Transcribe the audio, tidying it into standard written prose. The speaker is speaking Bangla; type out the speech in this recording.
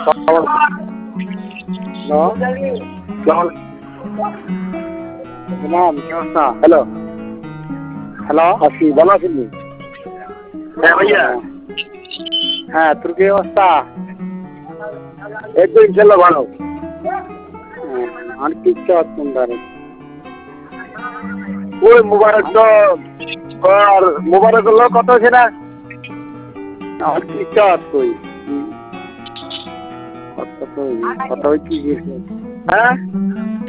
হ্যালো হ্যালো আসি ভালো আছেন? হ্যাঁ ভাইয়া। হ্যাঁ তোর কি অবস্থা? একদম ইনশাল্লাহ ভালো। আর কি চাচ্ছেন ধরেন ওই মোবারক তো মোবারক হলো কত হয়েছে না? আর কি চাষ কই কত হয়েছে হ্যাঁ